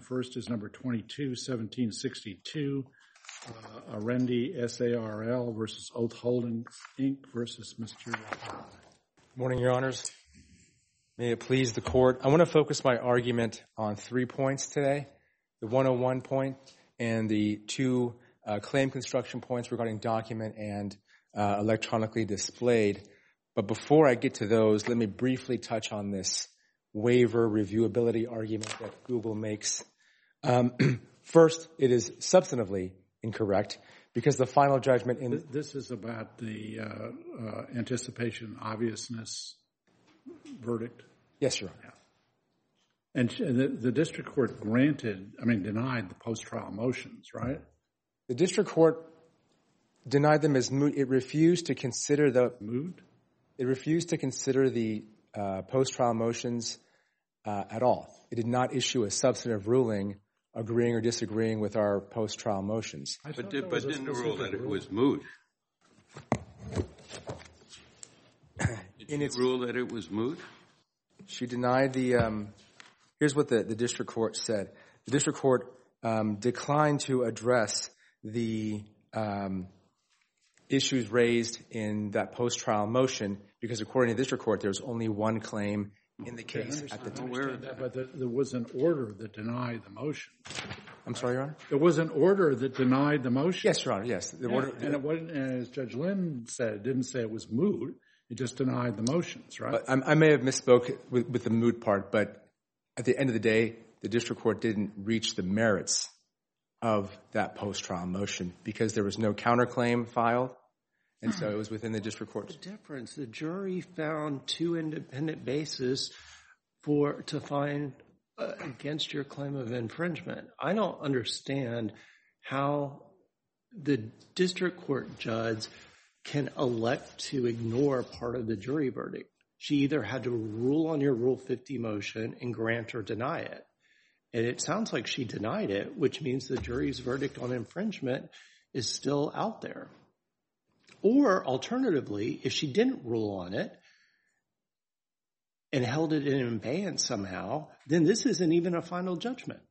first is number 22-1762, Arendi SARL versus Oath Holdings, Inc. versus Mr. Good morning, Your Honors. May it please the Court. I want to focus my argument on 3 points today, the 101 point and the 2 claim construction points regarding document and electronically displayed. But before I get to those, let me briefly touch on this waiver reviewability argument that Google makes. First, it is substantively incorrect because the final judgment in... This is about the anticipation obviousness verdict? Yes, Your Honor. And the district court denied the post-trial motions, right? The district court denied them as moot. It refused to consider the... Moot? It refused to consider the post-trial motions at all. It did not issue a substantive ruling agreeing or disagreeing with our post-trial motions. But didn't rule that it was moot. Did she rule that it was moot? She denied the... Here's what the district court said. The district court declined to address the issues raised in that post-trial motion because according to the district court, there's only one claim in the case at the time. But there was an order that denied the motion. I'm sorry, Your Honor? There was an order that denied the motion. Yes, Your Honor, yes. And as Judge Lynn said, it didn't say it was moot. It just denied the motions, right? I may have misspoke with the moot part, but at the end of the day, the district court didn't reach the merits of that post-trial motion because there was no counterclaim filed, and so it was within the district court. The difference, the jury found 2 independent bases to find against your claim of infringement. I don't understand how the district court judge can elect to ignore part of the jury verdict. She either had to rule on your Rule 50 motion and grant or deny it. And it sounds like she denied it, which means the jury's verdict on infringement is still out there. Or alternatively, if she didn't rule on it and held it in abeyance somehow, then this isn't even a final judgment.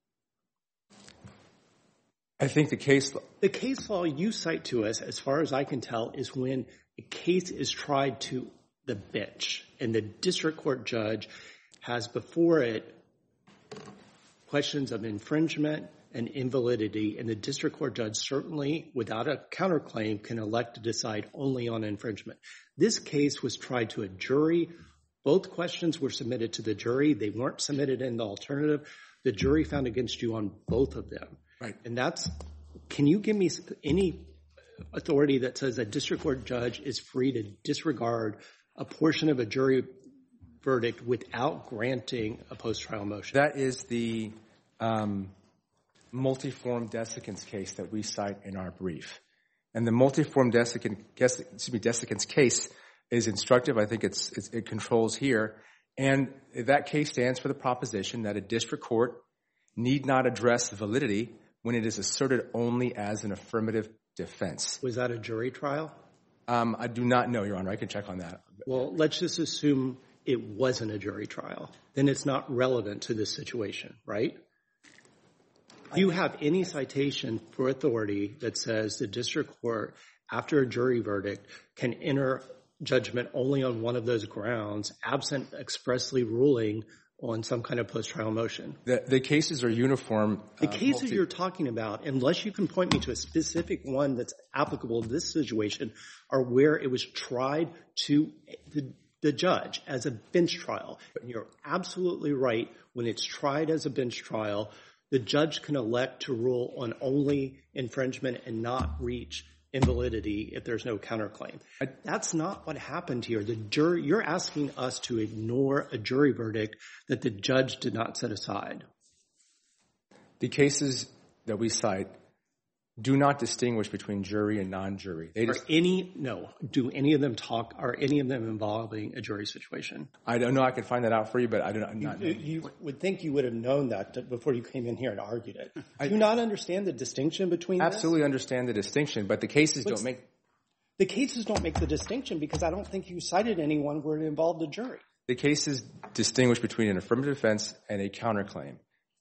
I think the case law you cite to us, as far as I can tell, is when a case is tried to the bench and the district court judge has before it questions of infringement and invalidity, and the district court judge certainly, without a counterclaim, can elect to decide only on infringement. This case was tried to a jury. Both questions were submitted to the jury. They weren't submitted in the alternative. The jury found against you on both of them. Right. And can you give me any authority that says a district court judge is free to disregard a portion of a jury verdict without granting a post-trial motion? That is the multiform desiccants case that we cite in our brief. And the multiform desiccants case is instructive. I think it controls here. And that case stands for the proposition that a district court need not address validity when it is asserted only as an affirmative defense. Was that a jury trial? I do not know, Your Honor. I can check on that. Well, let's just assume it wasn't a jury trial. Then it's not relevant to this situation, right? Do you have any citation for authority that says the district court, after a jury verdict, can enter judgment only on one of those grounds, absent expressly ruling on some kind of post-trial motion? The cases are uniform. The cases you're talking about, unless you can point me to a specific one that's applicable to this situation, are where it was tried to the judge as a bench trial. And you're absolutely right. When it's tried as a bench trial, the judge can elect to rule on only infringement and not reach invalidity if there's no counterclaim. That's not what happened here. You're asking us to ignore a jury verdict that the judge did not set aside. The cases that we cite do not distinguish between jury and non-jury. Do any of them are any of them involving a jury situation? I don't know. I could find that out for you, but I do not know. You would think you would have known that before you came in here and argued it. Do you not understand the distinction between this? Absolutely understand the distinction, but the cases don't make... The cases don't make the distinction because I don't think you cited anyone where it involved a jury. The cases distinguish between an affirmative defense and a counterclaim.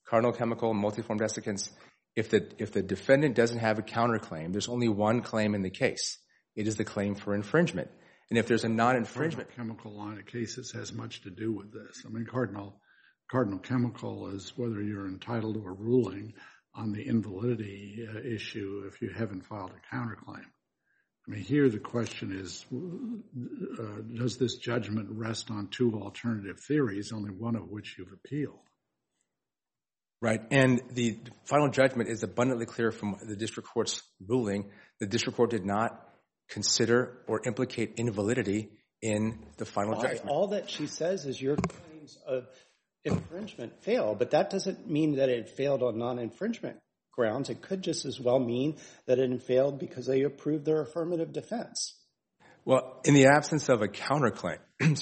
Cardinal Chemical and Multiform Desiccants, if the defendant doesn't have a counterclaim, there's only one claim in the case. It is the claim for infringement. And if there's a non-infringement... Cardinal Chemical line of cases has much to do with this. I mean, Cardinal Chemical is whether you're entitled to a ruling on the invalidity issue if you haven't filed a counterclaim. I mean, here the question is, does this judgment rest on two alternative theories, only one of which you've appealed? Right. And the final judgment is abundantly clear from the district court's ruling. The district court did not consider or implicate invalidity in the final judgment. All that she says is your claims of infringement fail, but that doesn't mean that it failed on non-infringement grounds. It could just as well mean that it failed because they approved their affirmative defense. Well, in the absence of a counterclaim,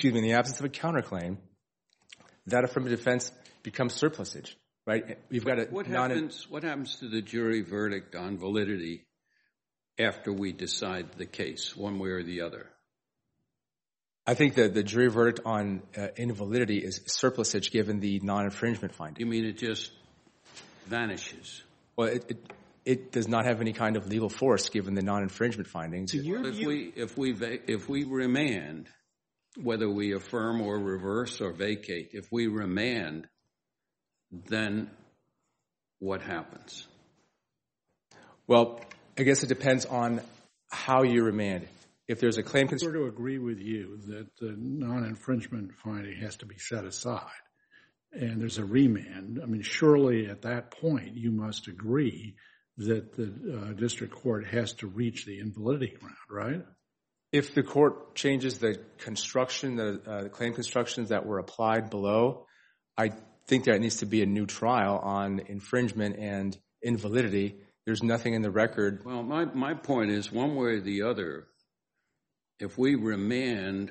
that affirmative defense becomes surplusage, right? We've got What happens to the jury verdict on validity after we decide the case, one way or the other? I think that the jury verdict on invalidity is surplusage given the non-infringement finding. You mean it just vanishes? Well, it does not have any kind of legal force given the non-infringement findings. If we remand, whether we affirm or reverse or vacate, if we remand, then what happens? Well, I guess it depends on how you remand. If there's a claim... I sort of agree with you that the non-infringement finding has to be set aside and there's a remand. I mean, surely at that point you must agree that the district court has to reach the invalidity ground, right? If the court changes the construction, the claim constructions that were applied below, I think there needs to be a new trial on infringement and invalidity. There's nothing in the record. Well, my point is, one way or the other, if we remand,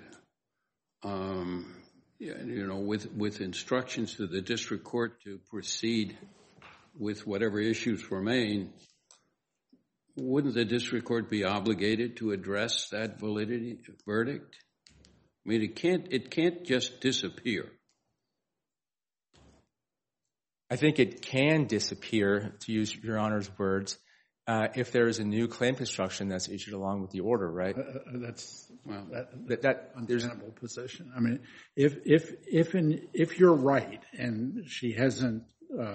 with instructions to the district court to proceed with whatever issues remain, wouldn't the district court be obligated to address that validity verdict? I mean, it can't just disappear. I think it can disappear, to use Your Honor's words, if there is a new claim construction that's issued along with the order, right? That's untenable position. I mean, if you're right and she hasn't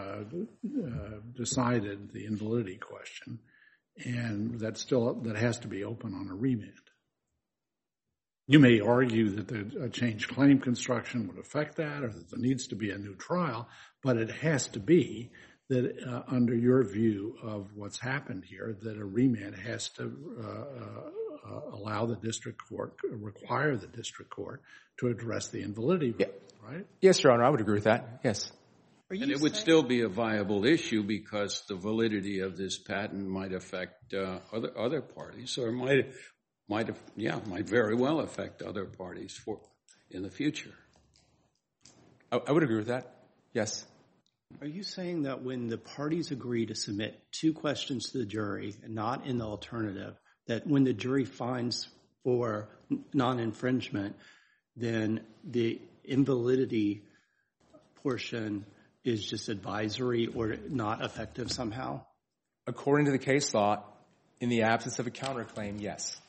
decided the invalidity question, and that has to be open on a remand. You may argue that a changed claim construction would affect that, or that there needs to be a new trial, but it has to be that under your view of what's happened here, that a remand has to allow the district court, require the district court to address the invalidity, right? Yes, Your Honor, I would agree with that, yes. And it would still be a viable issue because the validity of this patent might affect other parties, or might very well affect other parties in the future. I would agree with that, yes. Are you saying that when the parties agree to submit two questions to the jury and not in the alternative, that when the jury finds for non-infringement, then the invalidity portion is just advisory or not effective somehow? According to the case law, in the absence of a counterclaim, yes.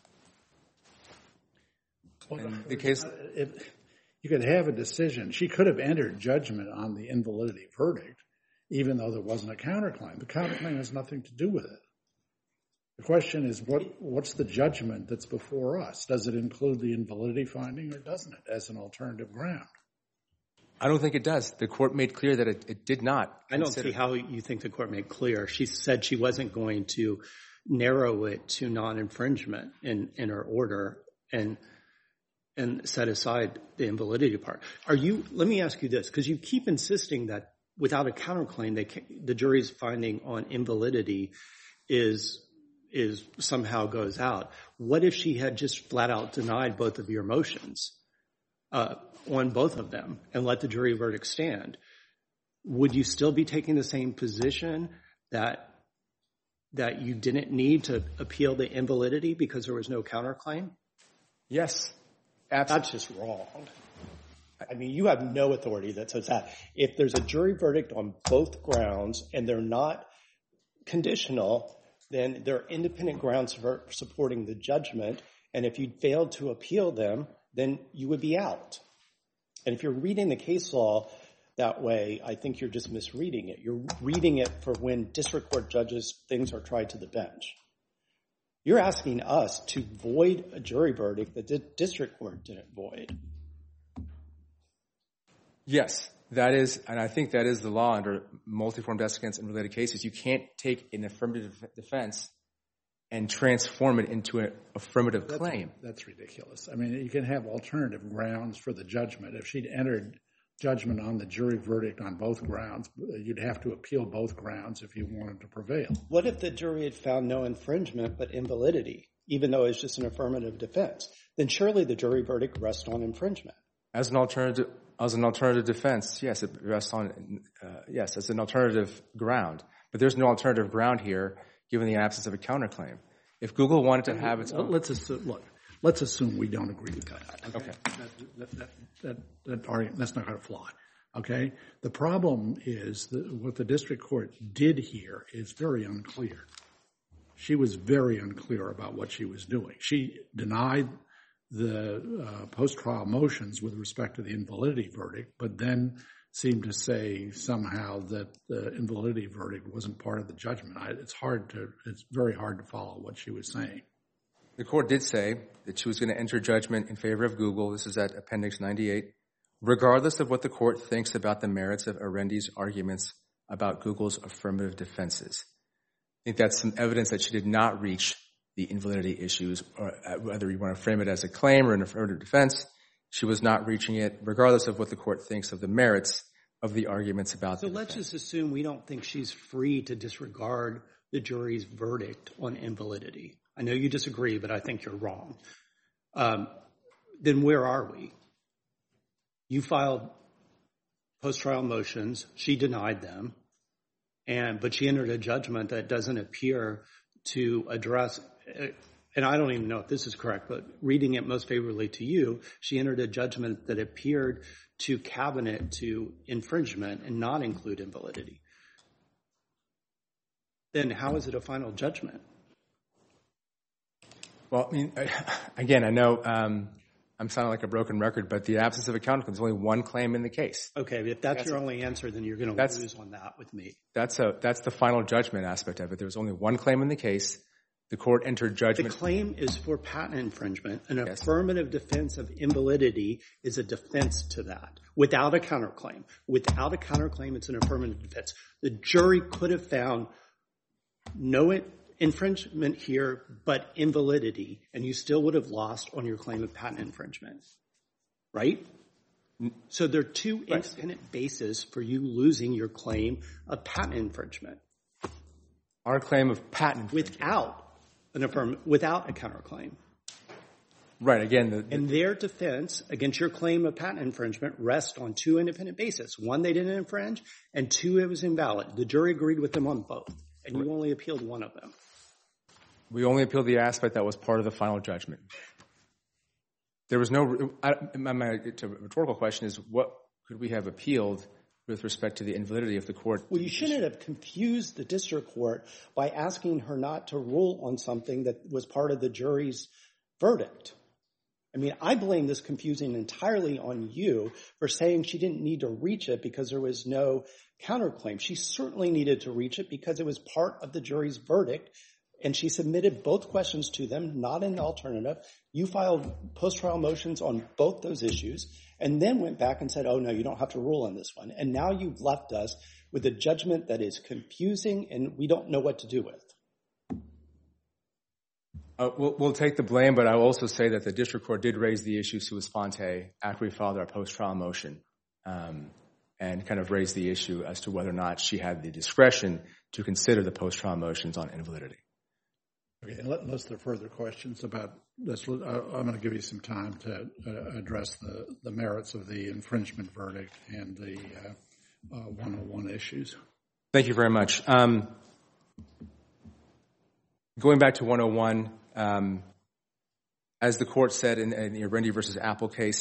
Well, you could have a decision. She could have entered judgment on the invalidity verdict, even though there wasn't a counterclaim. The counterclaim has nothing to do with it. The question is, what's the judgment that's before us? Does it include the invalidity finding, or doesn't it, as an alternative ground? I don't think it does. The court made clear that it did not. I don't see how you think the court made clear. She said she wasn't going to narrow it to non-infringement in her order and set aside the invalidity part. Let me ask you this, because you keep insisting that without a counterclaim, the jury's finding on invalidity is somehow goes out. What if she had just flat out denied both of your motions on both of them and let the jury verdict stand? Would you still be taking the same position that you didn't need to appeal the invalidity because there was no counterclaim? Yes. That's just wrong. I mean, you have no authority that says that. If there's a jury verdict on both grounds and they're not conditional, then there are independent grounds for supporting the judgment. And if you failed to appeal them, then you would be out. And if you're reading the case law that way, I think you're just misreading it. You're reading it for when district court judges things are tried to the bench. You're asking us to void a jury verdict that the district court didn't void. Yes, that is, and I think that is the law under multiform desiccants and related cases. You can't take an affirmative defense and transform it into an affirmative claim. That's ridiculous. I mean, you can have alternative grounds for the judgment. If she'd entered judgment on the jury verdict on both grounds, you'd have to appeal both grounds if you wanted to prevail. What if the jury had found no infringement but invalidity, even though it's just an affirmative defense? Then surely the jury verdict rests on infringement. As an alternative defense, yes, it rests on, yes, as an alternative ground. But there's no alternative ground here given the absence of a counterclaim. If Google wanted to have its own... Let's assume we don't agree with that. Okay. That's not going to fly. Okay? The problem is that what the district court did here is very unclear. She was very unclear about what she was doing. She denied the post-trial motions with respect to the invalidity verdict, but then seemed to say somehow that the invalidity verdict wasn't part of the judgment. It's very hard to follow what she was saying. The court did say that she was going to enter judgment in favor of Google. This is at Appendix 98. Regardless of what the court thinks about the merits of Arendi's arguments about Google's affirmative defenses. I think that's some evidence that she did not reach the invalidity issues, or whether you want to frame it as a claim or an affirmative defense. She was not reaching it, regardless of what the court thinks of the merits of the arguments about the defense. So let's just assume we don't think she's free to disregard the jury's verdict on invalidity. I know you disagree, but I think you're wrong. Then where are we? You filed post-trial motions. She denied them. But she entered a judgment that doesn't appear to address, and I don't even know if this is correct, but reading it most favorably to you, she entered a judgment that appeared to cabinet to infringement and not include invalidity. Then how is it a final judgment? Well, I mean, again, I know I'm sounding like a broken record, but the absence of a counterclaim, there's only one claim in the case. Okay, if that's your only answer, then you're going to lose on that with me. That's the final judgment aspect of it. There was only one claim in the case. The court entered judgment. The claim is for patent infringement. An affirmative defense of invalidity is a defense to that without a counterclaim. Without a counterclaim, it's an affirmative defense. The jury could have found no infringement here, but invalidity, and you still would have lost on your claim of patent infringement, right? So there are two independent bases for you losing your claim of patent infringement. Our claim of patent infringement. Without a counterclaim. Right, again. And their defense against your claim of patent infringement rests on two independent bases. One, they didn't infringe, and two, it was invalid. The jury agreed with them on both, and you only appealed one of them. We only appealed the aspect that was part of the final judgment. There was no – my rhetorical question is, what could we have appealed with respect to the invalidity of the court? Well, you shouldn't have confused the district court by asking her not to rule on something that was part of the jury's verdict. I mean, I blame this confusing entirely on you for saying she didn't need to reach it because there was no counterclaim. She certainly needed to reach it because it was part of the jury's verdict, and she submitted both questions to them, not in the alternative. You filed post-trial motions on both those issues and then went back and said, oh, no, you don't have to rule on this one. And now you've left us with a judgment that is confusing and we don't know what to do with. We'll take the blame, but I will also say that the district court did raise the issue sua sponte after we filed our post-trial motion and kind of raised the issue as to whether or not she had the discretion to consider the post-trial motions on invalidity. Okay, unless there are further questions about this, I'm going to give you some time to address the merits of the infringement verdict and the 101 issues. Thank you very much. Going back to 101, as the court said in the Arendi versus Apple case,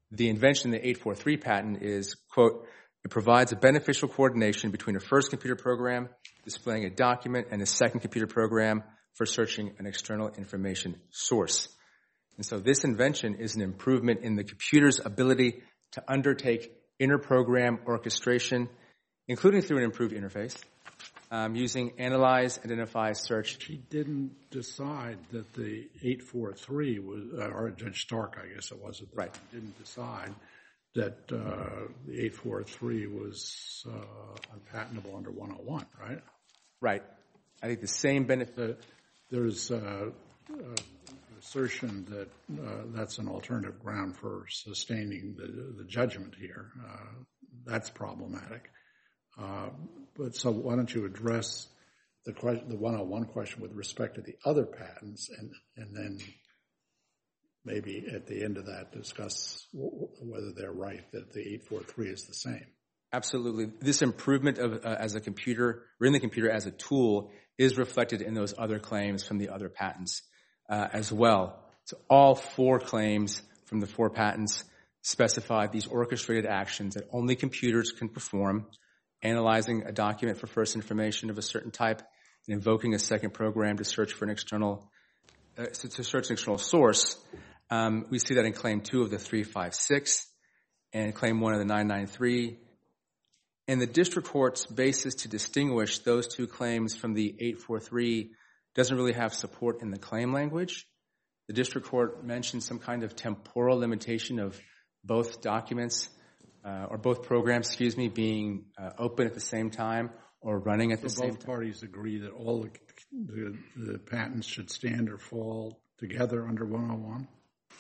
the invention in the 843 patent is, quote, it provides a beneficial coordination between a first computer program displaying a document and a second computer program for searching an external information source. And so this invention is an improvement in the computer's ability to undertake inter-program orchestration, including through an improved interface, using analyze, identify, search. She didn't decide that the 843 was, or Judge Stark, I guess it was, Right. didn't decide that the 843 was unpatentable under 101, right? Right. I think the same benefit. There's assertion that that's an alternative ground for sustaining the judgment here. That's problematic. But so why don't you address the 101 question with respect to the other patents, and then maybe at the end of that discuss whether they're right that the 843 is the same. Absolutely. This improvement of as a computer, or in the computer as a tool, is reflected in those other claims from the other patents as well. So all 4 claims from the 4 patents specify these orchestrated actions that only computers can perform, analyzing a document for first information of a certain type, and invoking a second program to search for an external, source. We see that in Claim 2 of the 356 and Claim 1 of the 993. And the district court's basis to distinguish those 2 claims from the 843 doesn't really have support in the claim language. The district court mentioned some kind of temporal limitation of both documents, or both programs, being open at the same time or running at the same time. Both parties agree that all the patents should stand or fall together under 101?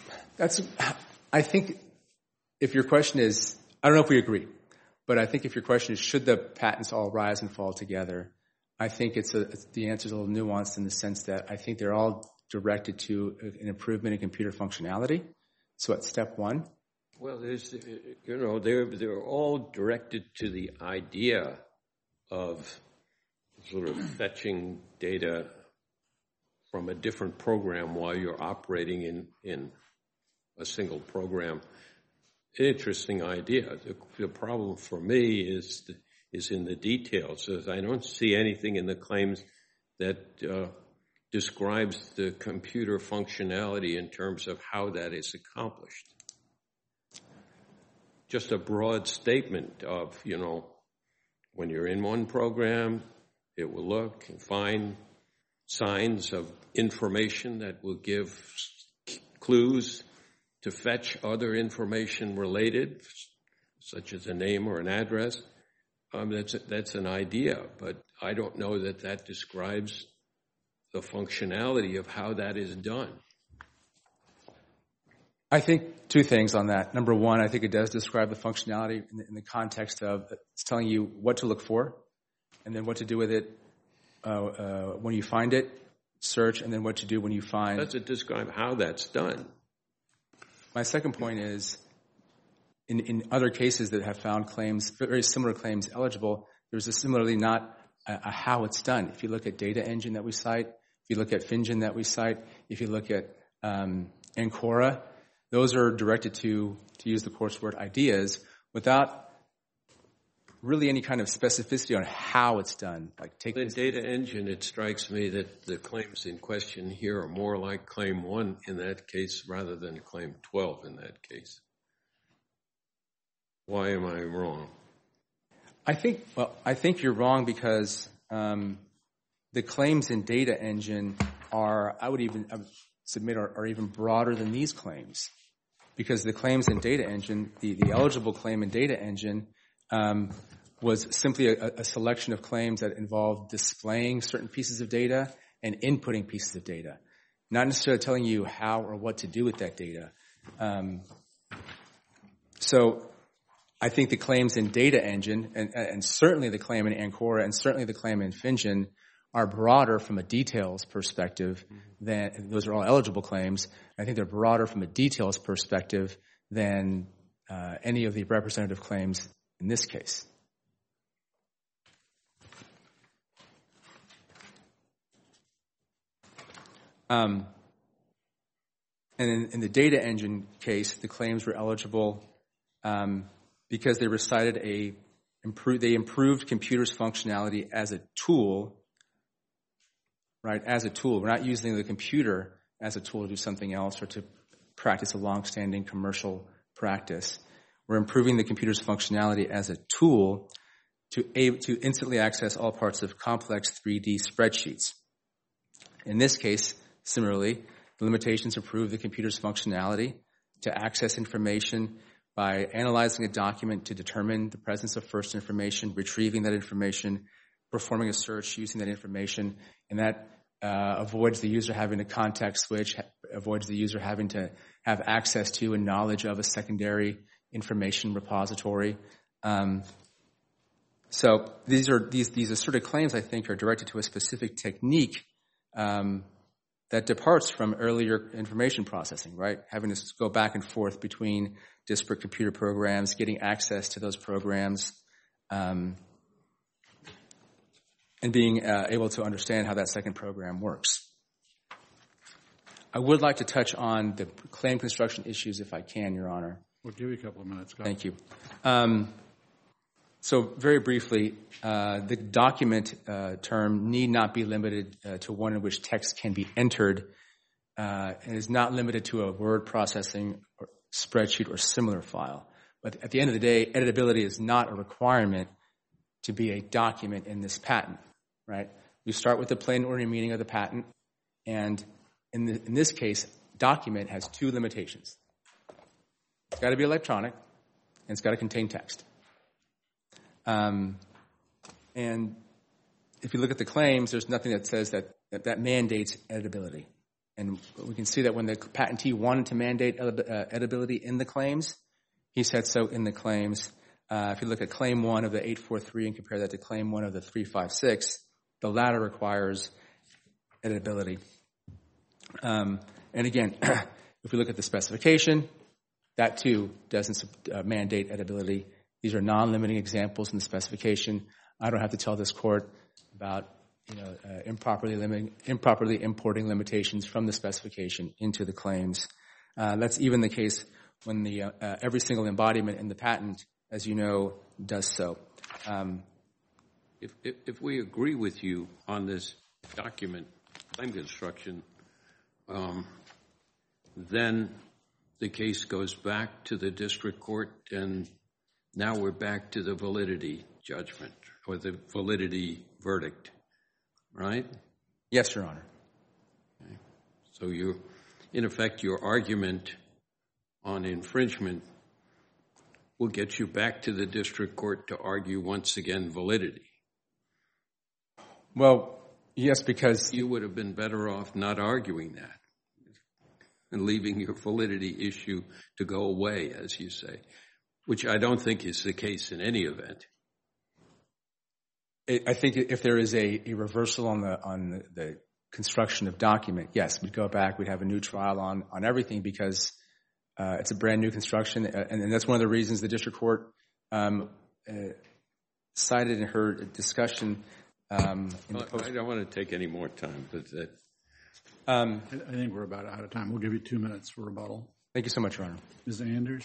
I think if your question is, I don't know if we agree, but I think if your question is, should the patents all rise and fall together, I think the answer is a little nuanced in the sense that I think they're all directed to an improvement in computer functionality. So at step 1. Well, they're all directed to the idea of sort of fetching data from a different program while you're operating in a single program. Interesting idea. The problem for me is in the details. I don't see anything in the claims that describes the computer functionality in terms of how that is accomplished. Just a broad statement of, when you're in one program, it will look and find signs of information that will give clues to fetch other information related, such as a name or an address. That's an idea, but I don't know that describes the functionality of how that is done. I think 2 things on that. Number 1, I think it does describe the functionality in the context of it's telling you what to look for, and then what to do with it when you find it, search, and then what to do when you find. Does it describe how that's done? My second point is, in other cases that have found claims, very similar claims eligible, there's similarly not a how it's done. If you look at Data Engine that we cite, if you look at FinGen that we cite, if you look at Ancora, those are directed to use the course word ideas without really any kind of specificity on how it's done. In Data Engine, it strikes me that the claims in question here are more like Claim 1 in that case rather than Claim 12 in that case. Why am I wrong? I think you're wrong because the claims in Data Engine are even broader than these claims. Because the claims in Data Engine, the eligible claim in Data Engine was simply a selection of claims that involved displaying certain pieces of data and inputting pieces of data, not necessarily telling you how or what to do with that data. So I think the claims in Data Engine, and certainly the claim in Ancora, and certainly the claim in FinGen, are broader from a details perspective than, those are all eligible claims. I think they're broader from a details perspective than any of the representative claims in this case. And in the data engine case, the claims were eligible because they recited they improved computers' functionality as a tool, right? As a tool. We're not using the computer as a tool to do something else or to practice a long-standing commercial practice. We're improving the computer's functionality as a tool to instantly access all parts of complex 3D spreadsheets. In this case, similarly, the limitations improve the computer's functionality to access information by analyzing a document to determine the presence of first information, retrieving that information, performing a search using that information, and that avoids the user having a context switch, avoids the user having to have access to and knowledge of a secondary information repository. So these asserted claims, I think, are directed to a specific technique that departs from earlier information processing, right? Having to go back and forth between disparate computer programs, getting access to those programs, and being able to understand how that second program works. I would like to touch on the claim construction issues if I can, Your Honor. We'll give you a couple of minutes. Go Thank you. So very briefly, the document term need not be limited to one in which text can be entered. It is not limited to a word processing or spreadsheet or similar file. But at the end of the day, editability is not a requirement to be a document in this patent, right? We start with the plain ordinary meaning of the patent, and in this case, document has two limitations. It's got to be electronic, and it's got to contain text. And if you look at the claims, there's nothing that says that mandates editability. And we can see that when the patentee wanted to mandate editability in the claims, he said so in the claims. If you look at Claim 1 of the 843 and compare that to Claim 1 of the 356, the latter requires editability. And again, if we look at the specification, that too doesn't mandate editability. These are non-limiting examples in the specification. I don't have to tell this court about improperly importing limitations from the specification into the claims. That's even the case when every single embodiment in the patent, as you know, does so. If we agree with you on this document claim construction, then the case goes back to the district court, and now we're back to the validity judgment or the validity verdict, right? Yes, Your Honor. Okay. So in effect, your argument on infringement will get you back to the district court to argue once again validity. Well, yes, because you would have been better off not arguing that and leaving your validity issue to go away, as you say, which I don't think is the case in any event. I think if there is a reversal on the construction of document, yes, we'd go back, we'd have a new trial on everything because it's a brand new construction, and that's one of the reasons the district court cited in her discussion. I don't want to take any more time, but I think we're about out of time. We'll give you 2 minutes for rebuttal. Thank you so much, Your Honor. Ms. Anders?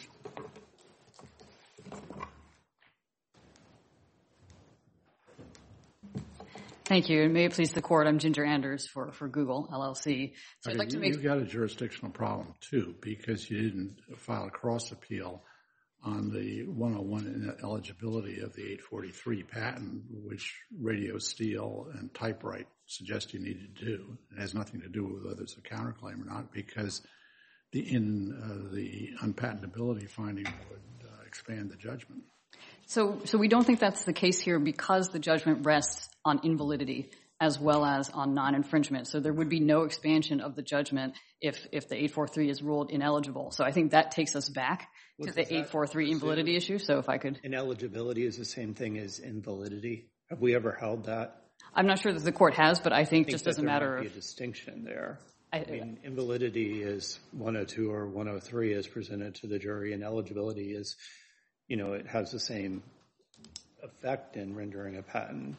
Thank you, and may it please the Court, I'm Ginger Anders for Google, LLC. So I'd like to make... You've got a jurisdictional problem, too, because you didn't file a cross-appeal on the 101 eligibility of the 843 patent, which Radio Steel and Typewrite suggest you needed to do. It has nothing to do with whether it's a counterclaim or not, because the unpatentability finding would expand the judgment. So we don't think that's the case here because the judgment rests on invalidity as well as on non-infringement. So there would be no expansion of the judgment if the 843 is ruled ineligible. So I think that takes us back to the 843 invalidity issue. So if I could... Ineligibility is the same thing as invalidity. Have we ever held that? I'm not sure that the Court has, but I think just as a matter of... There might be a distinction there. I mean, invalidity is 102 or 103 as presented to the jury, and eligibility is, it has the same effect in rendering a patent,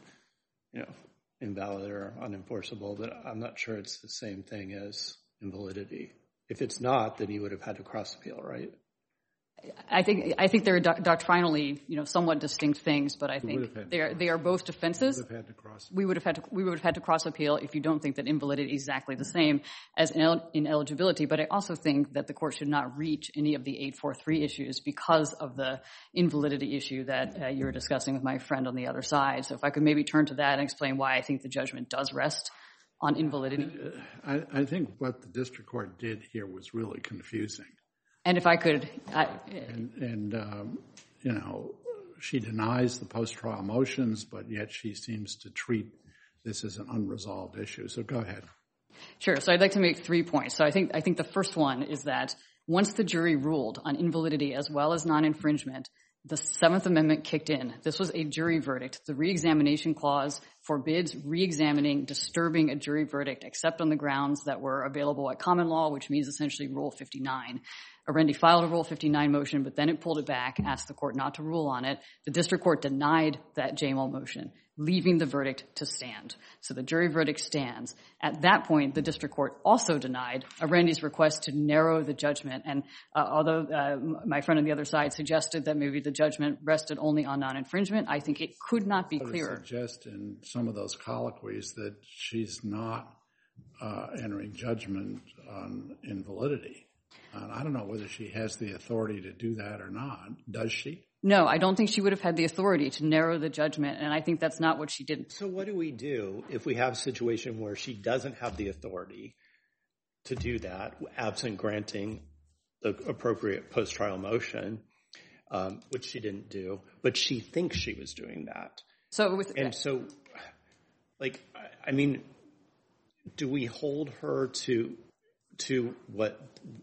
invalid or unenforceable, but I'm not sure it's the same thing as invalidity. If it's not, then he would have had to cross appeal, right? I think they're doctrinally, somewhat distinct things, but I think they are both defenses. We would have had to cross appeal if you don't think that invalidity is exactly the same as ineligibility. But I also think that the court should not reach any of the 843 issues because of the invalidity issue that you were discussing with my friend on the other side. So if I could maybe turn to that and explain why I think the judgment does rest on invalidity. I think what the district court did here was really confusing. And if I could... she denies the post-trial motions, but yet she seems to treat this as an unresolved issue. So go ahead. Sure. So I'd like to make 3 points. So I think the first one is that once the jury ruled on invalidity as well as non-infringement, the Seventh Amendment kicked in. This was a jury verdict. The reexamination clause forbids reexamining, disturbing a jury verdict, except on the grounds that were available at common law, which means essentially Rule 59. Arendi filed a Rule 59 motion, but then it pulled it back, asked the court not to rule on it. The district court denied that JML motion, leaving the verdict to stand. So the jury verdict stands. At that point, the district court also denied Arendi's request to narrow the judgment. And although my friend on the other side suggested that maybe the judgment rested only on non-infringement, I think it could not be clearer. I would suggest in some of those colloquies that she's not entering judgment on invalidity. And I don't know whether she has the authority to do that or not. Does she? No, I don't think she would have had the authority to narrow the judgment, and I think that's not what she did. So what do we do if we have a situation where she doesn't have the authority to do that, absent granting the appropriate post-trial motion, which she didn't do, but she thinks she was doing that? Do we hold her to what...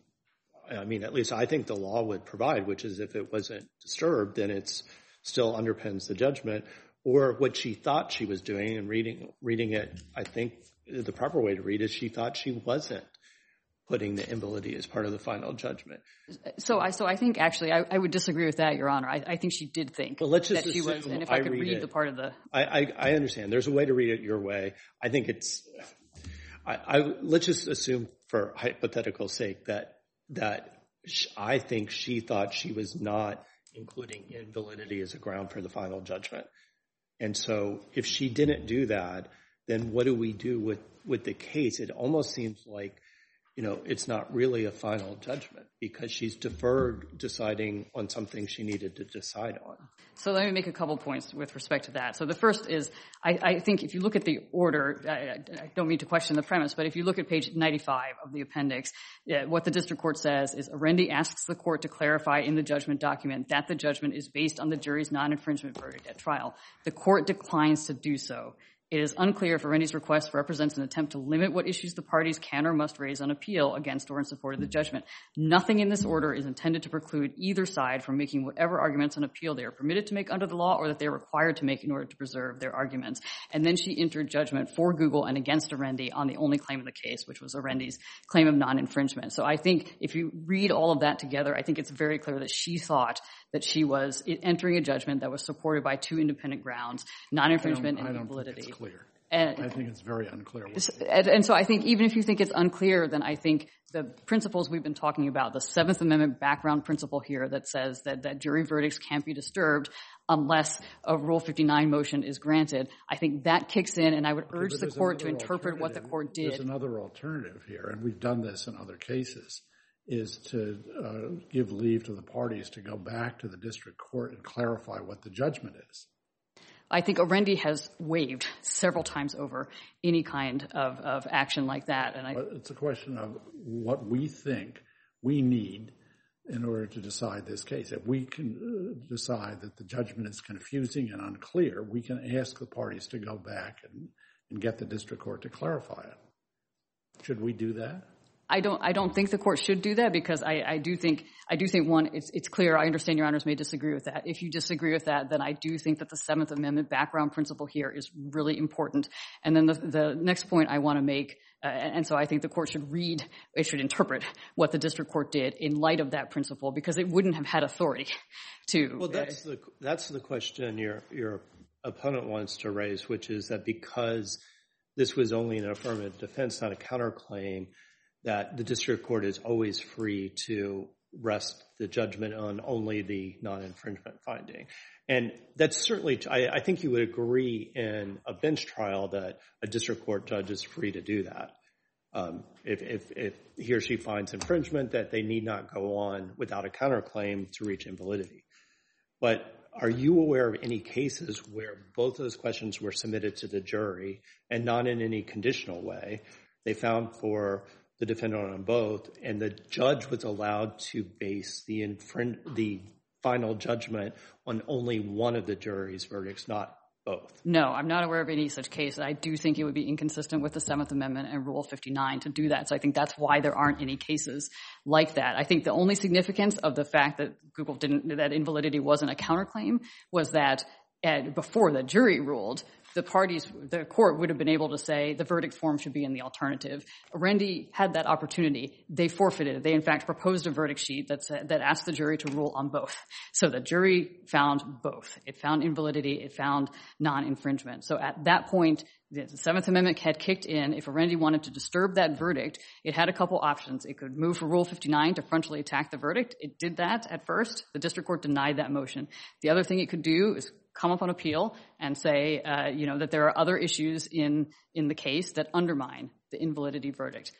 at least I think the law would provide, which is if it wasn't disturbed, then it still underpins the judgment, or what she thought she was doing. And reading it, I think the proper way to read is she thought she wasn't putting the invalidity as part of the final judgment. So I think actually I would disagree with that, Your Honor. I think she did think that she was, and if I could read the part of the... I understand. There's a way to read it your way. I think it's... let's just assume for hypothetical sake that I think she thought she was not including invalidity as a ground for the final judgment. And so if she didn't do that, then what do we do with the case? It almost seems like, it's not really a final judgment because she's deferred deciding on something she needed to decide on. So let me make a couple points with respect to that. So the first is, I think if you look at the order, I don't mean to question the premise, but if you look at page 95 of the appendix, what the district court says is Arendi asks the court to clarify in the judgment document that the judgment is based on the jury's non-infringement verdict at trial. The court declines to do so. It is unclear if Arendi's request represents an attempt to limit what issues the parties can or must raise on appeal against or in support of the judgment. Nothing in this order is intended to preclude either side from making whatever arguments on appeal they are permitted to make under the law or that they are required to make in order to preserve their arguments. And then she entered judgment for Google and against Arendi on the only claim of the case, which was Arendi's claim of non-infringement. So I think if you read all of that together, I think it's very clear that she thought that she was entering a judgment that was supported by two independent grounds, non-infringement and invalidity. Clear. I think it's very unclear. And so I think even if you think it's unclear, then I think the principles we've been talking about, the Seventh Amendment background principle here that says that jury verdicts can't be disturbed unless a Rule 59 motion is granted, I think that kicks in, and I would urge the court to interpret what the court did. There's another alternative here, and we've done this in other cases, is to give leave to the parties to go back to the district court and clarify what the judgment is. I think Arendi has waived several times over any kind of action like that. And it's a question of what we think we need in order to decide this case. If we can decide that the judgment is confusing and unclear, we can ask the parties to go back and get the district court to clarify it. Should we do that? I don't think the court should do that because I do think one, it's clear. I understand Your Honors may disagree with that. If you disagree with that, then I do think that the Seventh Amendment background principle here is really important. And then the next point I want to make, and so I think the court should interpret what the district court did in light of that principle because it wouldn't have had authority to. Well, that's the question your opponent wants to raise, which is that because this was only an affirmative defense, not a counterclaim, that the district court is always free to rest the judgment on only the non-infringement finding. And that's certainly, I think you would agree in a bench trial that a district court judge is free to do that. If he or she finds infringement, that they need not go on without a counterclaim to reach invalidity. But are you aware of any cases where both those questions were submitted to the jury and not in any conditional way? They found for the defendant on both, and the judge was allowed to base the final judgment on only one of the jury's verdicts, not both. No, I'm not aware of any such case. I do think it would be inconsistent with the Seventh Amendment and Rule 59 to do that. So I think that's why there aren't any cases like that. I think the only significance of the fact that Google that invalidity wasn't a counterclaim was that before the jury ruled, the court would have been able to say the verdict form should be in the alternative. Arendi had that opportunity. They forfeited it. They, in fact, proposed a verdict sheet that asked the jury to rule on both. So the jury found both. It found invalidity. It found non-infringement. So at that point, the Seventh Amendment had kicked in. If Arendi wanted to disturb that verdict, it had a couple options. It could move for Rule 59 to frontally attack the verdict. It did that at first. The district court denied that motion. The other thing it could do is come up on appeal and say, that there are other issues in the case that undermine the invalidity verdict.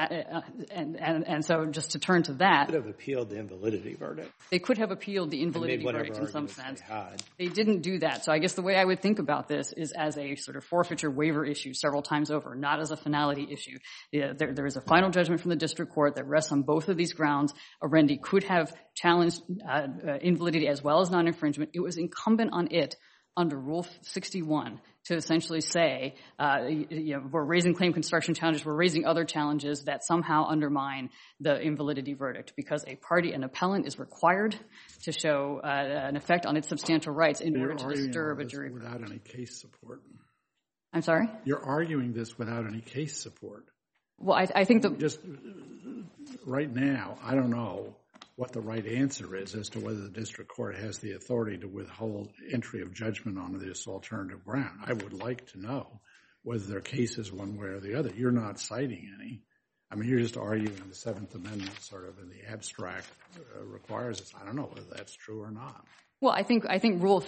And so just to turn to that. They could have appealed the invalidity verdict. They could have appealed the invalidity verdict in some sense. They didn't do that. So I guess the way I would think about this is as a sort of forfeiture waiver issue several times over, not as a finality issue. There is a final judgment from the district court that rests on both of these grounds. Arendi could have challenged invalidity as well as non-infringement. It was incumbent on it under Rule 61 to essentially say, we're raising claim construction challenges, we're raising other challenges that somehow undermine the invalidity verdict because a party, an appellant, is required to show an effect on its substantial rights in order to disturb a jury. Without any case support. I'm sorry? You're arguing this without any case support. Well, I think just right now, I don't know what the right answer is as to whether the district court has the authority to withhold entry of judgment on this alternative ground. I would like to know whether there are cases one way or the other. You're not citing any. I mean, you're just arguing the Seventh Amendment sort of in the abstract requires it. I don't know whether that's true or not. Well, I think Rule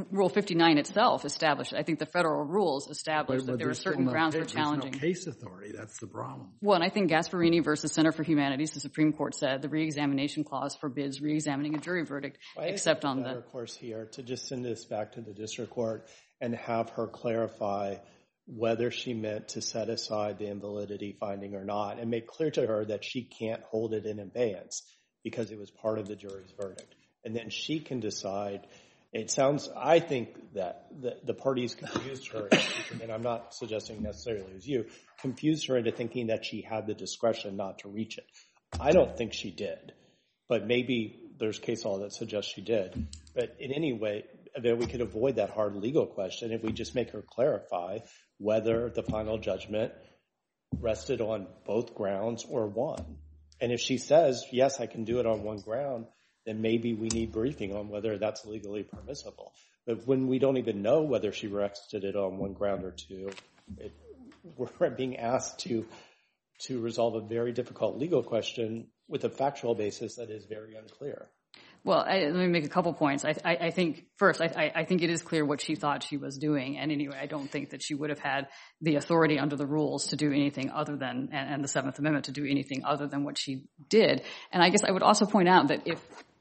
59 itself established, I think the federal rules established that there are certain grounds for challenging. There's no case authority. That's the problem. Well, and I think Gasparini versus Center for Humanities, the Supreme Court said the reexamination clause forbids reexamining a jury verdict except on the... better course here to just send this back to the district court and have her clarify whether she meant to set aside the invalidity finding or not and make clear to her that she can't hold it in abeyance because it was part of the jury's verdict. And then she can decide. I think that the parties confused her, and I'm not suggesting necessarily it was you, confused her into thinking that she had the discretion not to reach it. I don't think she did, but maybe there's case law that suggests she did. But in any way, we could avoid that hard legal question if we just make her clarify whether the final judgment rested on both grounds or one. And if she says, yes, I can do it on one ground, then maybe we need briefing on whether that's legally permissible. But when we don't even know whether she rested it on one ground or two, we're being asked to resolve a very difficult legal question with a factual basis that is very unclear. Well, let me make a couple points. I think, first, I think it is clear what she thought she was doing. And anyway, I don't think that she would have had the authority under the rules to do anything other than, and the Seventh Amendment to do anything other than what she did. And I guess I would also point out that if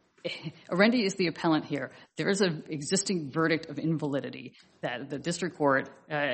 Arendi is the appellant here, there is an existing verdict of invalidity that the district court,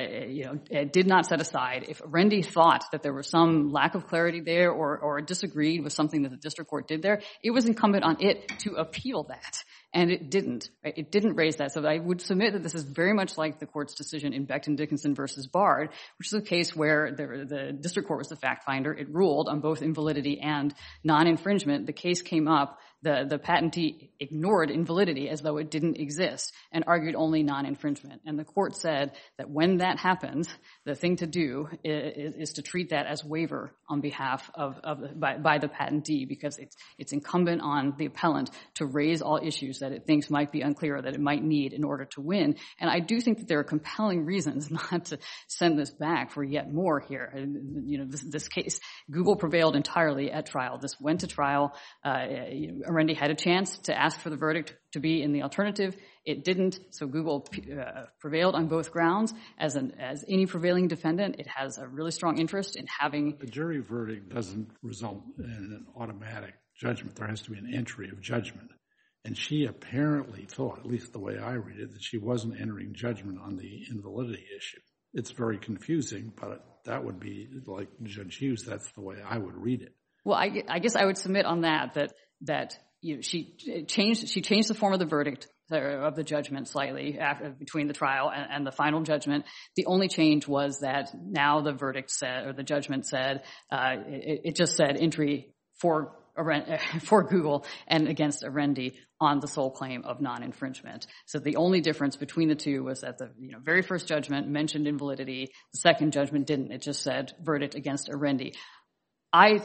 did not set aside. If Arendi thought that there was some lack of clarity there or disagreed with something that the district court did there, it was incumbent on it to appeal that. And it didn't. It didn't raise that. So I would submit that this is very much like the court's decision in Becton Dickinson versus Bard, which is a case where the district court was the fact finder. It ruled on both invalidity and non-infringement. The case came up. The patentee ignored invalidity as though it didn't exist and argued only non-infringement. And the court said that when that happens, the thing to do is to treat that as waiver on behalf by the patentee, because it's incumbent on the appellant to raise all issues that it thinks might be unclear or that it might need in order to win. And I do think that there are compelling reasons not to send this back for yet more here. This case Google prevailed entirely at trial. This went to trial. Arendi had a chance to ask for the verdict to be in the alternative. It didn't, so Google prevailed on both grounds. As any prevailing defendant, it has a really strong interest in having... The jury verdict doesn't result in an automatic judgment. There has to be an entry of judgment. And she apparently thought, at least the way I read it, that she wasn't entering judgment on the invalidity issue. It's very confusing, but that would be, like Judge Hughes, that's the way I would read it. Well, I guess I would submit on that she changed the form of the verdict, of the judgment slightly between the trial and the final judgment. The only change was that now the verdict said, or the judgment said, it just said entry for Google and against Arendi on the sole claim of non-infringement. So the only difference between the two was that the very first judgment mentioned invalidity. The second judgment didn't. It just said verdict against Arendi. I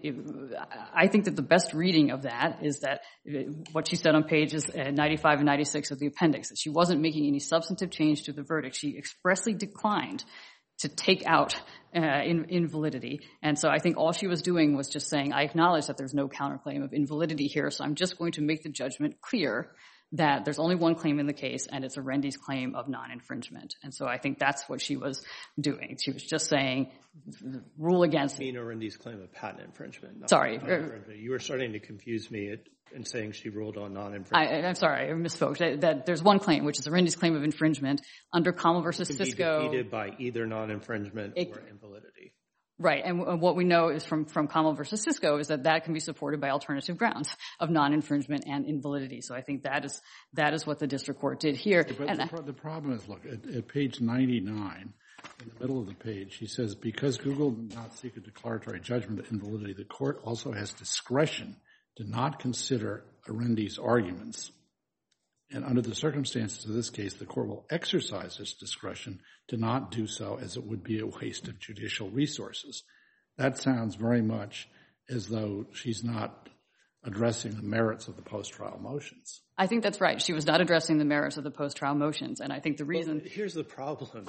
think that the best reading of that is that what she said on pages 95 and 96 of the appendix, that she wasn't making any substantive change to the verdict. She expressly declined to take out invalidity. And so I think all she was doing was just saying, I acknowledge that there's no counterclaim of invalidity here, so I'm just going to make the judgment clear that there's only one claim in the case, and it's Arendi's claim of non-infringement. And so I think that's what she was doing. She was just saying, rule against... You mean Arendi's claim of patent infringement? Sorry. Non-infringement. You were starting to confuse me in saying she ruled on non-infringement. I'm sorry, I misspoke. That there's one claim, which is Arendi's claim of infringement under Kamal versus Cisco. It can be defeated by either non-infringement or invalidity. Right, and what we know is from Kamal versus Cisco is that can be supported by alternative grounds of non-infringement and invalidity. So I think that is what the district court did here. But the problem is, look, at page 99, in the middle of the page, he says, because Google did not seek a declaratory judgment of invalidity, the court also has discretion to not consider Arendi's arguments. And under the circumstances of this case, the court will exercise its discretion to not do so, as it would be a waste of judicial resources. That sounds very much as though she's not addressing the merits of the post-trial motions. I think that's right. She was not addressing the merits of the post-trial motions, and I think the reason... Well, here's the problem.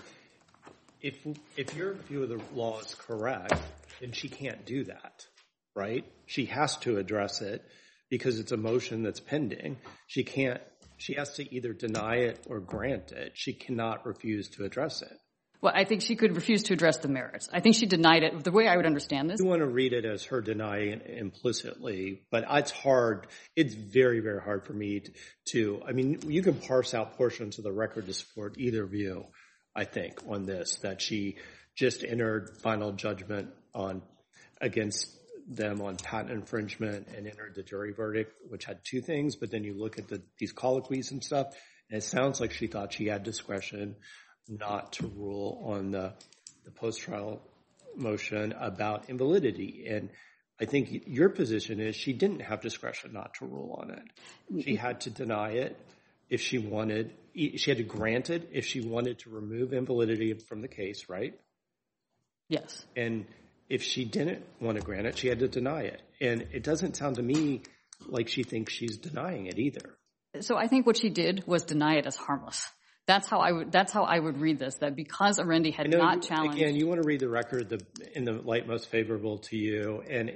If your view of the law is correct, then she can't do that, right? She has to address it because it's a motion that's pending. She has to either deny it or grant it. She cannot refuse to address it. Well, I think she could refuse to address the merits. I think she denied it. The way I would understand this... You want to read it as her denying it implicitly, but it's hard. It's very, very hard for me to... I mean, you can parse out portions of the record to support either view, I think, on this, that she just entered final judgment against them on patent infringement and entered the jury verdict, which had two things, but then you look at these colloquies and stuff, and it sounds like she thought she had discretion not to rule on the post-trial motion about invalidity. And I think your position is she didn't have discretion not to rule on it. She had to deny it if she wanted. She had to grant it if she wanted to remove invalidity from the case, right? Yes. And if she didn't want to grant it, she had to deny it. And it doesn't sound to me like she thinks she's denying it either. So I think what she did was deny it as harmless. That's how I would read this, that because Arendi had not challenged... Again, you want to read the record in the light most favorable to you, and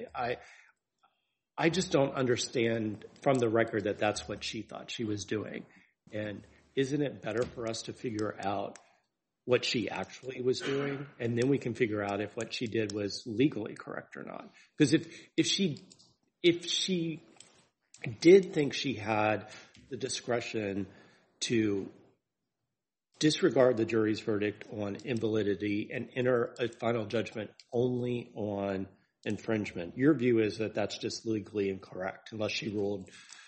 I just don't understand from the record that that's what she thought she was doing. And isn't it better for us to figure out what she actually was doing, and then we can figure out if what she did was legally correct or not? Because if she did think she had the discretion to disregard the jury's verdict on invalidity and enter a final judgment only on infringement, your view is that that's just legally incorrect unless she ruled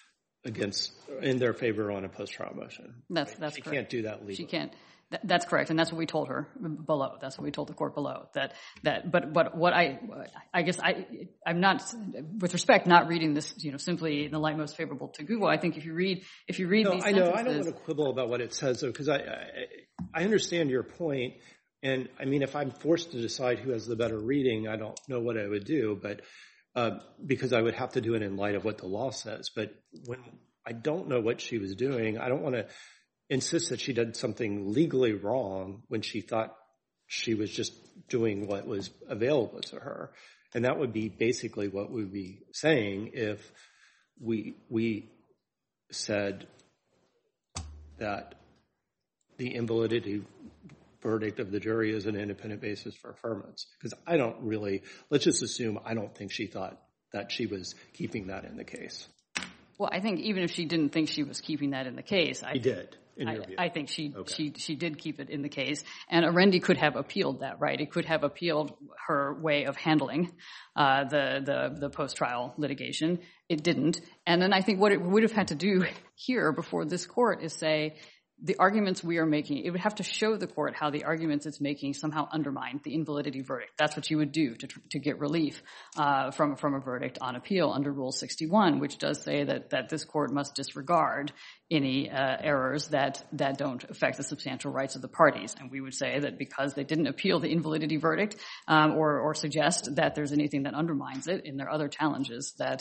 in their favor on a post-trial motion. That's correct. She can't do that legally. She can't. That's correct, and that's what we told her below. That's what we told the court below. But what I guess I'm not, with respect, not reading this, simply in the light most favorable to Google. I think if you read these sentences. I know. I don't want to quibble about what it says, though, because I understand your point. And I mean, if I'm forced to decide who has the better reading, I don't know what I would do, but because I would have to do it in light of what the law says. But when I don't know what she was doing, I don't want to insist that she did something legally wrong when she thought she was just doing what was available to her. And that would be basically what we'd be saying if we said that the invalidity verdict of the jury is an independent basis for affirmance. Because let's just assume I don't think she thought that she was keeping that in the case. Well, I think even if she didn't think she was keeping that in the case, She did, in your view. I think she did keep it in the case. And Arendi could have appealed that, right? It could have appealed her way of handling the post-trial litigation. It didn't. And then I think what it would have had to do here before this court is say, the arguments we are making, it would have to show the court how the arguments it's making somehow undermine the invalidity verdict. That's what you would do to get relief from a verdict on appeal under Rule 61, which does say that this court must disregard any errors that don't affect the substantial rights of the parties. And we would say that because they didn't appeal the invalidity verdict or suggest that there's anything that undermines it in their other challenges, that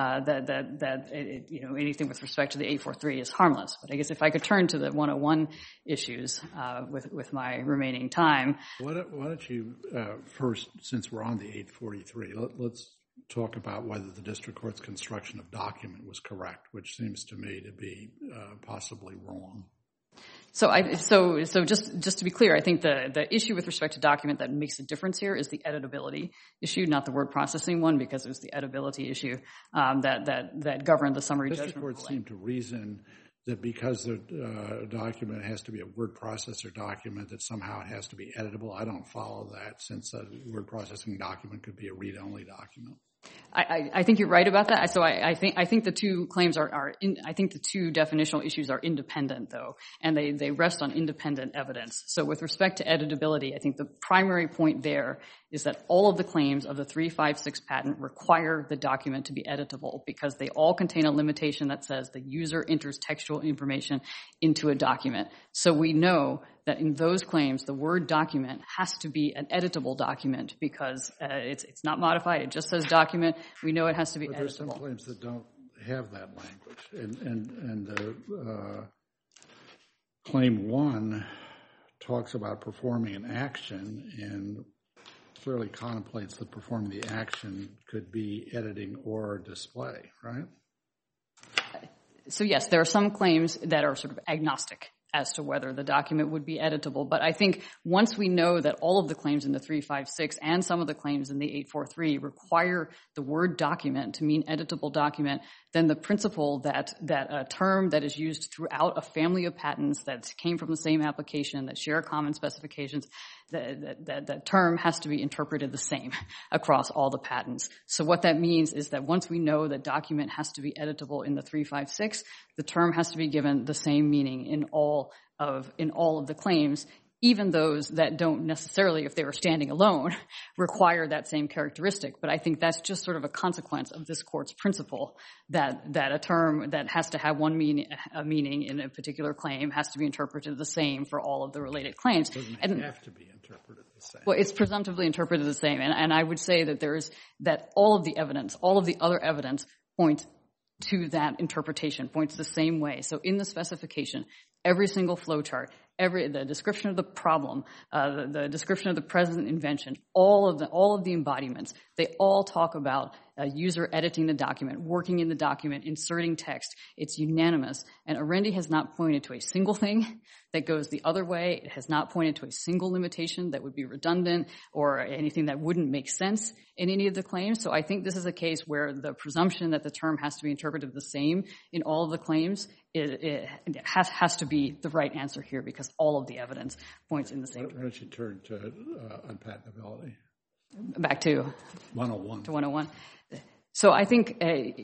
anything with respect to the 843 is harmless. But I guess if I could turn to the 101 issues with my remaining time. Why don't you first, since we're on the 843, let's talk about whether the district court's construction of document was correct, which seems to me to be possibly wrong. So just to be clear, I think the issue with respect to document that makes a difference here is the editability issue, not the word processing one, because it was the editability issue that governed the summary judgment. District courts seem to reason that because the document has to be a word processor document, that somehow it has to be editable. I don't follow that, since a word processing document could be a read-only document. I think you're right about that. So I think the two claims I think the two definitional issues are independent, though, and they rest on independent evidence. So with respect to editability, I think the primary point there is that all of the claims of the 356 patent require the document to be editable because they all contain a limitation that says the user enters textual information into a document. So we know that in those claims, the word document has to be an editable document because it's not modified. It just says document. We know it has to be editable. There's some claims that don't have that language. And Claim 1 talks about performing an action and clearly contemplates that performing the action could be editing or display, right? So yes, there are some claims that are sort of agnostic as to whether the document would be editable. But I think once we know that all of the claims in the 356 and some of the claims in the 843 require the word document to mean editable document, then the principle that a term that is used throughout a family of patents that came from the same application, that share common specifications, that term has to be interpreted the same across all the patents. So what that means is that once we know that document has to be editable in the 356, the term has to be given the same meaning in all of the claims, even those that don't necessarily, if they were standing alone, require that same characteristic. But I think that's just sort of a consequence of this court's principle that a term that has to have one meaning in a particular claim has to be interpreted the same for all of the related claims. It doesn't have to be interpreted the same. Well, it's presumptively interpreted the same. And I would say that all of the evidence, all of the other evidence points to that interpretation, points the same way. So in the specification, every single flowchart, the description of the problem, the description of the present invention, all of the embodiments, they all talk about a user editing the document, working in the document, inserting text. It's unanimous. And Arendi has not pointed to a single thing that goes the other way. It has not pointed to a single limitation that would be redundant or anything that wouldn't make sense in any of the claims. So I think this is a case where the presumption that the term has to be interpreted the same in all of the claims it has to be the right answer here because all of the evidence points in the same direction. Why don't you turn to unpatentability? Back to 101. To 101. So I think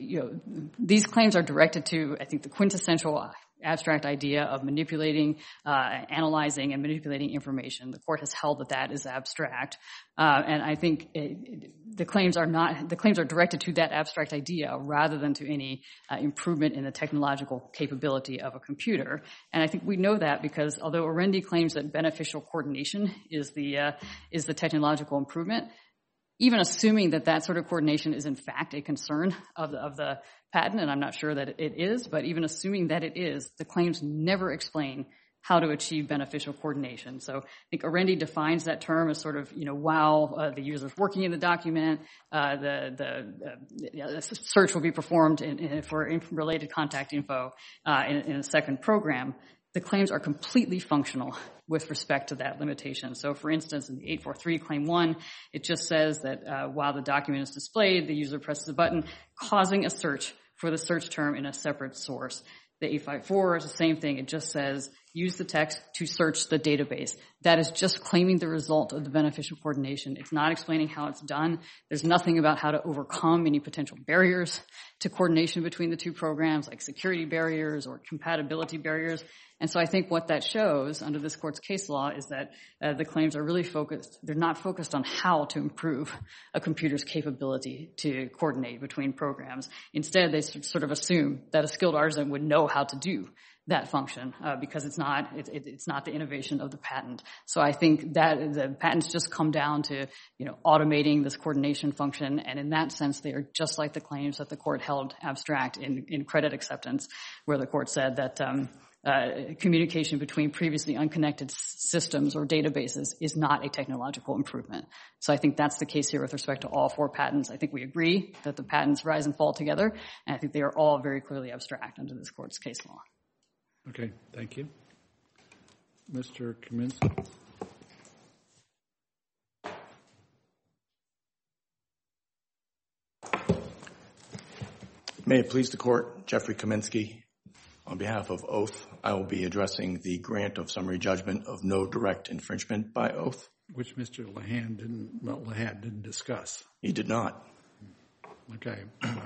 these claims are directed to, I think, the quintessential abstract idea of manipulating, analyzing, and manipulating information. The court has held that is abstract, and I think the claims are directed to that abstract idea rather than to any improvement in the technological capability of a computer. And I think we know that because although Arendi claims that beneficial coordination is the technological improvement, even assuming that sort of coordination is in fact a concern of the patent, and I'm not sure that it is, but even assuming that it is, the claims never explain how to achieve beneficial coordination. So I think Arendi defines that term as sort of, while the user's working in the document, the search will be performed for related contact info in a second program. The claims are completely functional with respect to that limitation. So, for instance, in the 843 Claim 1, it just says that while the document is displayed, the user presses a button, causing a search for the search term in a separate source. The 854 is the same thing. It just says, use the text to search the database. That is just claiming the result of the beneficial coordination. It's not explaining how it's done. There's nothing about how to overcome any potential barriers to coordination between the two programs, like security barriers or compatibility barriers. And so I think what that shows under this court's case law is that the claims are really focused. They're not focused on how to improve a computer's capability to coordinate between programs. Instead, they sort of assume that a skilled artisan would know how to do that function because it's not the innovation of the patent. So I think that the patents just come down to automating this coordination function, and in that sense they are just like the claims that the court held abstract in credit acceptance, where the court said that communication between previously unconnected systems or databases is not a technological improvement. So I think that's the case here with respect to all four patents. I think we agree that the patents rise and fall together, and I think they are all very clearly abstract under this court's case law. Okay, thank you. Mr. Kaminsky. May it please the Court, Jeffrey Kaminsky. On behalf of Oath, I will be addressing the grant of summary judgment of no direct infringement by Oath. Which Mr. Lahad didn't discuss. He did not. Okay.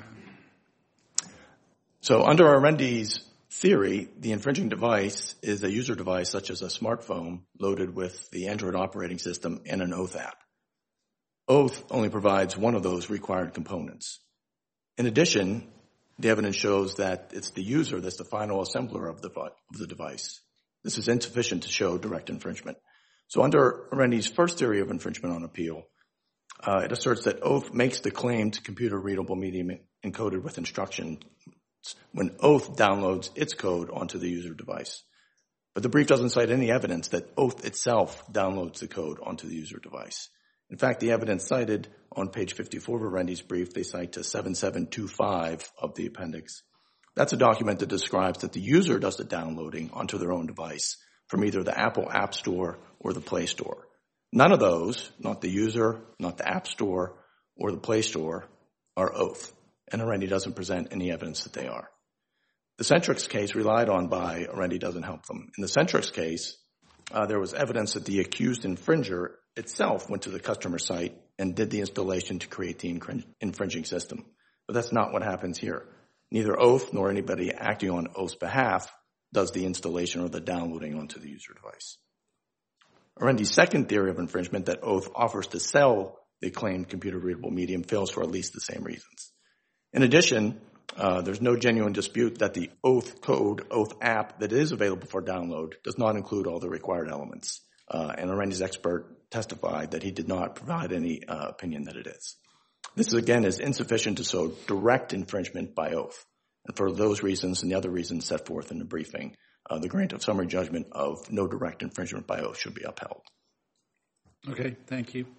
So under Arendi's theory, the infringing device is a user device such as a smartphone loaded with the Android operating system and an Oath app. Oath only provides one of those required components. In addition, the evidence shows that it's the user that's the final assembler of the device. This is insufficient to show direct infringement. So under Arendi's first theory of infringement on appeal, it asserts that Oath makes the claimed computer-readable medium encoded with instructions when Oath downloads its code onto the user device. But the brief doesn't cite any evidence that Oath itself downloads the code onto the user device. In fact, the evidence cited on page 54 of Arendi's brief, they cite to 7725 of the appendix. That's a document that describes that the user does the downloading onto their own device from either the Apple App Store or the Play Store. None of those, not the user, not the App Store, or the Play Store, are Oath, and Arendi doesn't present any evidence that they are. The Centrix case relied on by Arendi doesn't help them. In the Centrix case, there was evidence that the accused infringer itself went to the customer site and did the installation to create the infringing system. But that's not what happens here. Neither Oath nor anybody acting on Oath's behalf does the installation or the downloading onto the user device. Arendi's second theory of infringement, that Oath offers to sell the claimed computer-readable medium, fails for at least the same reasons. In addition, there's no genuine dispute that the Oath code, Oath app that is available for download does not include all the required elements. And Arendi's expert testified that he did not provide any opinion that it is. This, again, is insufficient to show direct infringement by Oath. And for those reasons and the other reasons set forth in the briefing, the grant of summary judgment of no direct infringement by Oath should be upheld. Okay, thank you.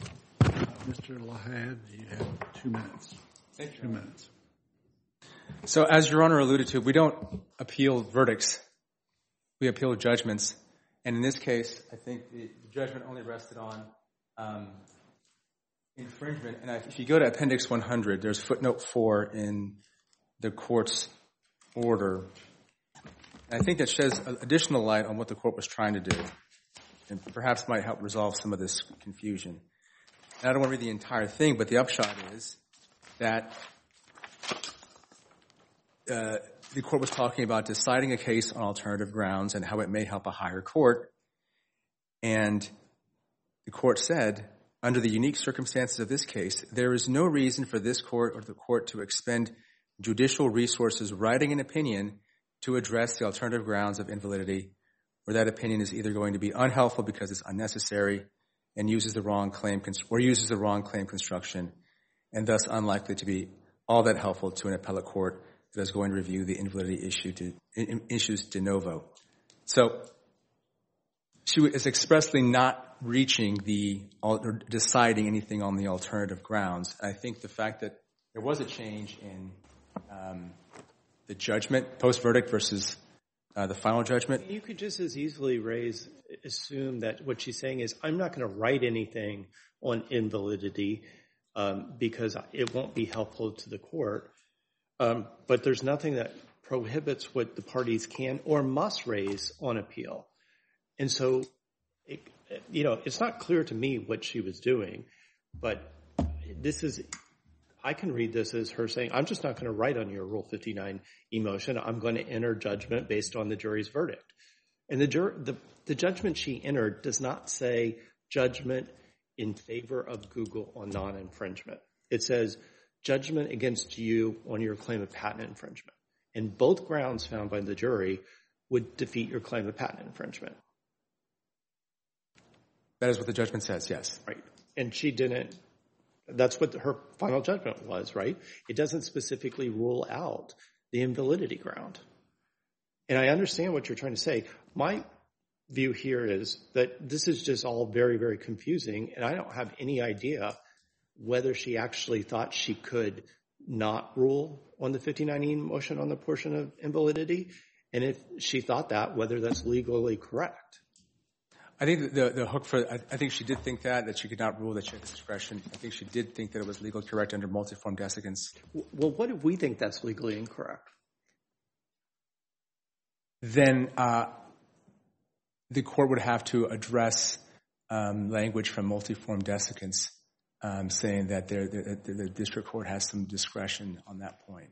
Mr. Lahad, you have 2 minutes. Thank you. 2 minutes. So as Your Honor alluded to, we don't appeal verdicts. We appeal judgments. And in this case, I think the judgment only rested on infringement. And if you go to Appendix 100, there's footnote 4 in the court's order. And I think that sheds additional light on what the court was trying to do and perhaps might help resolve some of this confusion. And I don't want to read the entire thing, but the upshot is that the court was talking about deciding a case on alternative grounds and how it may help a higher court. And the court said, under the unique circumstances of this case, there is no reason for this court or the court to expend judicial resources writing an opinion to address the alternative grounds of invalidity, where that opinion is either going to be unhelpful because it's unnecessary and uses the wrong claim construction, and thus unlikely to be all that helpful to an appellate court that is going to review the invalidity issues de novo. So She is expressly not reaching or deciding anything on the alternative grounds. I think the fact that there was a change in the judgment, post-verdict versus the final judgment. You could just as easily assume that what she's saying is, I'm not going to write anything on invalidity because it won't be helpful to the court. But there's nothing that prohibits what the parties can or must raise on appeal. And so, it's not clear to me what she was doing, but I can read this as her saying, I'm just not going to write on your Rule 59 motion. I'm going to enter judgment based on the jury's verdict. And the judgment she entered does not say judgment in favor of Google on non-infringement. It says judgment against you on your claim of patent infringement. And both grounds found by the jury would defeat your claim of patent infringement. That is what the judgment says, yes. Right. And she didn't. That's what her final judgment was, right? It doesn't specifically rule out the invalidity ground. And I understand what you're trying to say. My view here is that this is just all very, very confusing, and I don't have any idea whether she actually thought she could not rule on the 59E motion on the portion of invalidity, and if she thought that, whether that's legally correct. I think the hook I think she did think that she could not rule, that she had discretion. I think she did think that it was legally correct under multiform desiccants. Well, what if we think that's legally incorrect? Then the court would have to address language from multiform desiccants saying that the district court has some discretion on that point.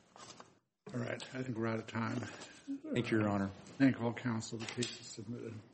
All right. I think we're out of time. Thank you, Your Honor. Thank all counsel. The case is submitted.